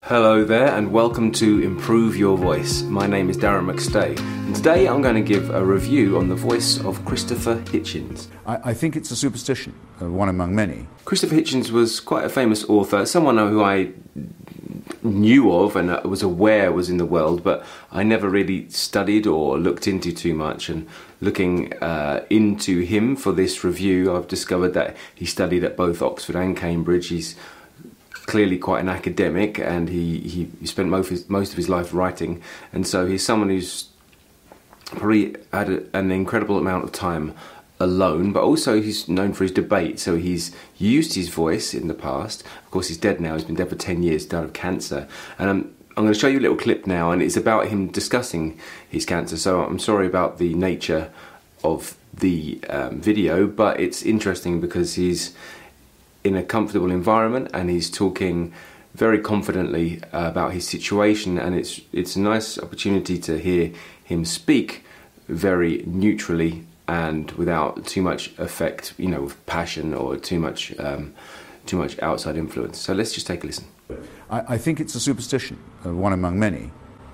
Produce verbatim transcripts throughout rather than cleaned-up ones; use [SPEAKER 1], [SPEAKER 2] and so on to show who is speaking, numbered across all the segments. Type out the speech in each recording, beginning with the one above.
[SPEAKER 1] Hello there and welcome to Improve Your Voice. My name is Darren McStay and today I'm going to give a review on the voice of Christopher Hitchens.
[SPEAKER 2] I, I think it's a superstition, uh, one among many.
[SPEAKER 1] Christopher Hitchens was quite a famous author, someone who I knew of and was aware was in the world, but I never really studied or looked into too much. And looking uh, into him for this review, I've discovered that he studied at both Oxford and Cambridge. He's clearly quite an academic, and he, he, he spent most of, his, most of his life writing, and so he's someone who's probably had a, an incredible amount of time alone, but also he's known for his debate, so he's used his voice in the past. Of course, he's dead now, he's been dead for ten years, died of cancer, and I'm, I'm going to show you a little clip now, and it's about him discussing his cancer, so I'm sorry about the nature of the um, video, but it's interesting because he's in a comfortable environment and he's talking very confidently uh, about his situation, and it's it's a nice opportunity to hear him speak very neutrally and without too much effect, you know, with passion or too much um, too much outside influence. So let's just take a listen.
[SPEAKER 2] I, I think it's a superstition, uh, one among many,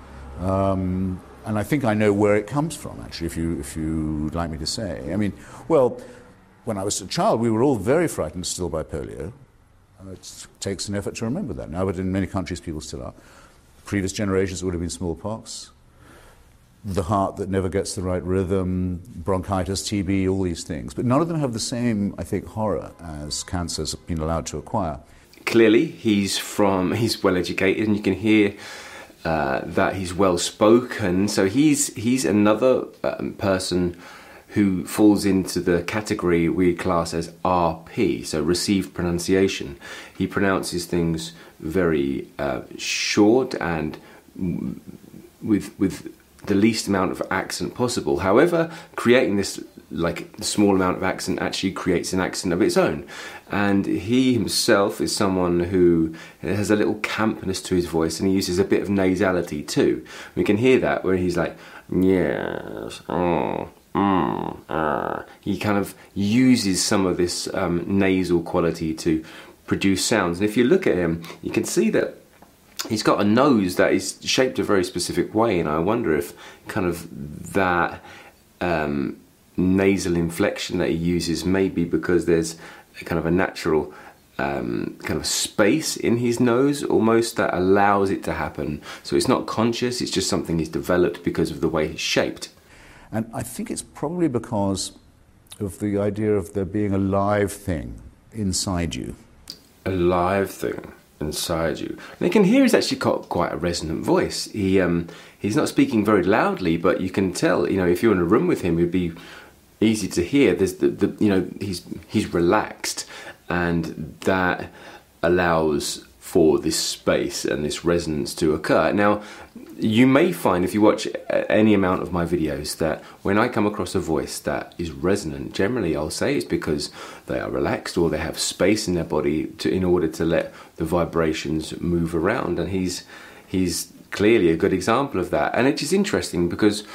[SPEAKER 2] um, and I think I know where it comes from. Actually, if you if you'd like me to say, I mean, well. When I was a child, we were all very frightened still by polio. Uh, it takes an effort to remember that now, but in many countries people still are. Previous generations it would have been smallpox, the heart that never gets the right rhythm, bronchitis, T B, all these things. But none of them have the same, I think, horror as cancers have been allowed to acquire.
[SPEAKER 1] Clearly, he's from he's well educated, and you can hear uh, that he's well spoken. So he's he's another um, person who falls into the category we class as R P, so received pronunciation. He pronounces things very uh, short and with with the least amount of accent possible. However, creating this like small amount of accent actually creates an accent of its own. And he himself is someone who has a little campness to his voice, and he uses a bit of nasality too. We can hear that where he's like, yes, oh. Mm, uh. He kind of uses some of this um, nasal quality to produce sounds. And if you look at him, you can see that he's got a nose that is shaped a very specific way, and I wonder if kind of that um, nasal inflection that he uses may be because there's a kind of a natural um, kind of space in his nose almost that allows it to happen. So it's not conscious, it's just something he's developed because of the way he's shaped.
[SPEAKER 2] And I think it's probably because of the idea of there being a live thing inside you.
[SPEAKER 1] A live thing inside you. And you can hear he's actually got quite a resonant voice. He um, he's not speaking very loudly, but you can tell, you know, if you're in a room with him, it'd be easy to hear. There's the, the you know, he's he's relaxed, and that allows for this space and this resonance to occur. Now, you may find if you watch any amount of my videos that when I come across a voice that is resonant, generally I'll say it's because they are relaxed or they have space in their body to, in order to let the vibrations move around. And he's he's clearly a good example of that. And it is interesting because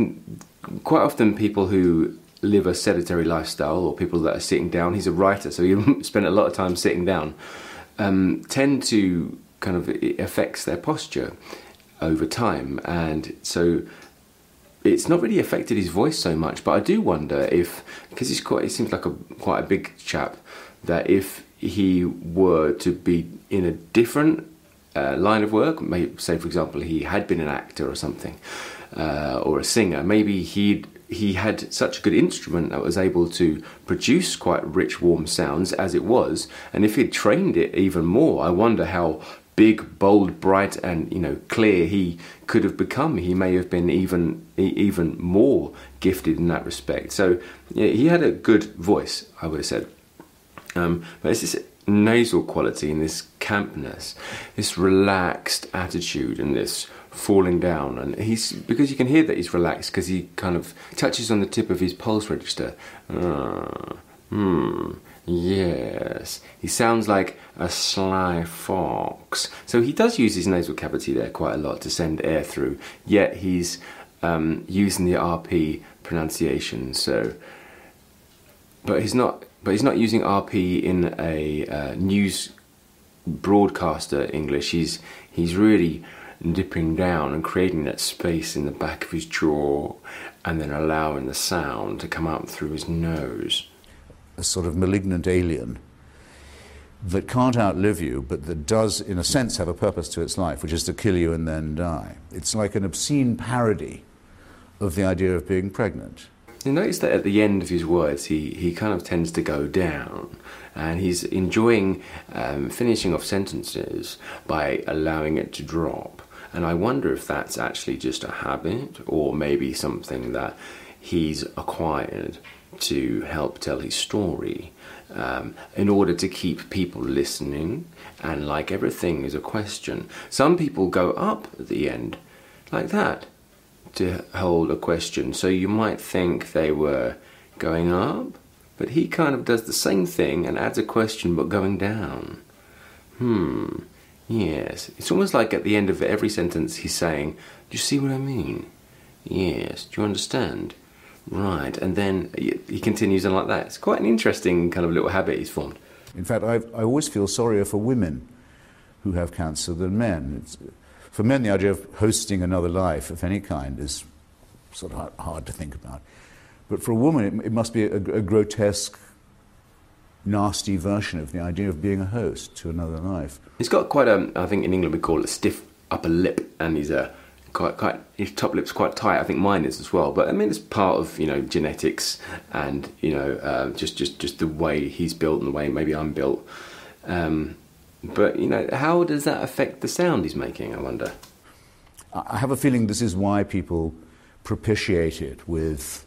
[SPEAKER 1] quite often people who live a sedentary lifestyle, or people that are sitting down, he's a writer, so he spent a lot of time sitting down, um, tend to kind of, it affects their posture over time, and so it's not really affected his voice so much. But I do wonder if, because he's quite, he seems like a quite a big chap, that if he were to be in a different uh, line of work, maybe, say for example he had been an actor or something, uh, or a singer, maybe he'd he had such a good instrument that was able to produce quite rich, warm sounds as it was, and if he'd trained it even more, I wonder how big, bold, bright, and you know clear he could have become. He may have been even even more gifted in that respect. So yeah, he had a good voice, I would have said. Um, but it's this nasal quality and this campness, this relaxed attitude, and this falling down, and he's because you can hear that he's relaxed because he kind of touches on the tip of his pulse register. Uh, hmm. Yes, he sounds like a sly fox. So he does use his nasal cavity there quite a lot to send air through, yet he's um, using the R P pronunciation. So, but he's not. But he's not using R P in a uh, news broadcaster English, he's he's really dipping down and creating that space in the back of his jaw and then allowing the sound to come out through his nose.
[SPEAKER 2] A sort of malignant alien that can't outlive you, but that does, in a sense, have a purpose to its life, which is to kill you and then die. It's like an obscene parody of the idea of being pregnant.
[SPEAKER 1] You notice that at the end of his words, he, he kind of tends to go down, and he's enjoying um, finishing off sentences by allowing it to drop. And I wonder if that's actually just a habit, or maybe something that he's acquired to help tell his story, um, in order to keep people listening, and like everything is a question. Some people go up at the end, like that, to hold a question. So you might think they were going up, but he kind of does the same thing and adds a question but going down. Hmm, yes. It's almost like at the end of every sentence he's saying, do you see what I mean? Yes. Do you understand? Right. And then he continues on like that. It's quite an interesting kind of little habit he's formed.
[SPEAKER 2] In fact, I've, I always feel sorrier for women who have cancer than men. It's, for men, the idea of hosting another life of any kind is sort of hard to think about. But for a woman, it, it must be a, a grotesque, nasty version of the idea of being a host to another life.
[SPEAKER 1] He's got quite a, I think in England we call it a stiff upper lip, and he's a quite, quite, his top lip's quite tight. I think mine is as well. But I mean, it's part of, you know, genetics and, you know, uh, just, just, just the way he's built and the way maybe I'm built. Um, but, you know, how does that affect the sound he's making, I wonder?
[SPEAKER 2] I have a feeling this is why people propitiate it with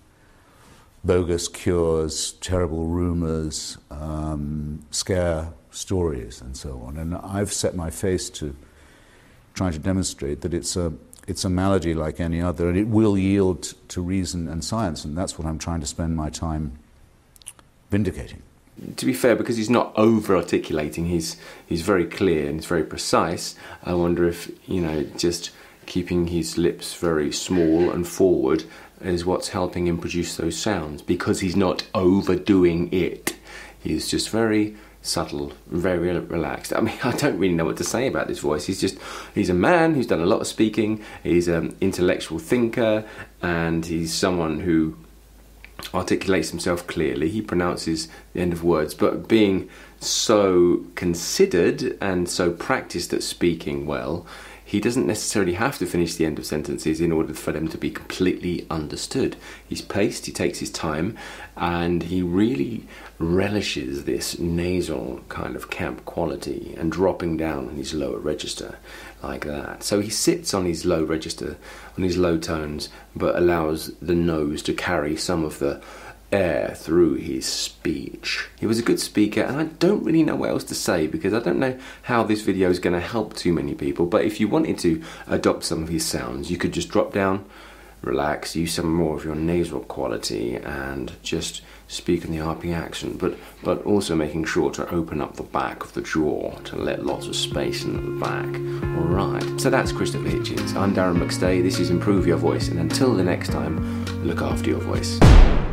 [SPEAKER 2] bogus cures, terrible rumours, um, scare stories and so on. And I've set my face to trying to demonstrate that it's a it's a malady like any other, and it will yield to reason and science, and that's what I'm trying to spend my time vindicating.
[SPEAKER 1] To be fair, because he's not over-articulating, he's he's very clear and he's very precise. I wonder if, you know, just keeping his lips very small and forward is what's helping him produce those sounds, because he's not overdoing it. He's just very subtle, very relaxed. I mean, I don't really know what to say about this voice. He's just, he's a man who's done a lot of speaking, he's an intellectual thinker, and he's someone who articulates himself clearly. He pronounces the end of words, but being so considered and so practiced at speaking well, he doesn't necessarily have to finish the end of sentences in order for them to be completely understood. He's paced, he takes his time, and he really relishes this nasal kind of camp quality and dropping down on his lower register like that. So he sits on his low register, on his low tones, but allows the nose to carry some of the air through his speech. He was a good speaker, and I don't really know what else to say, because I don't know how this video is going to help too many people. But if you wanted to adopt some of his sounds, you could just drop down, relax, use some more of your nasal quality, and just speak in the R P accent, but but also making sure to open up the back of the jaw to let lots of space in the back. Alright, so that's Christopher Hitchens. I'm Darren McStay, this is Improve Your Voice, and until the next time, look after your voice.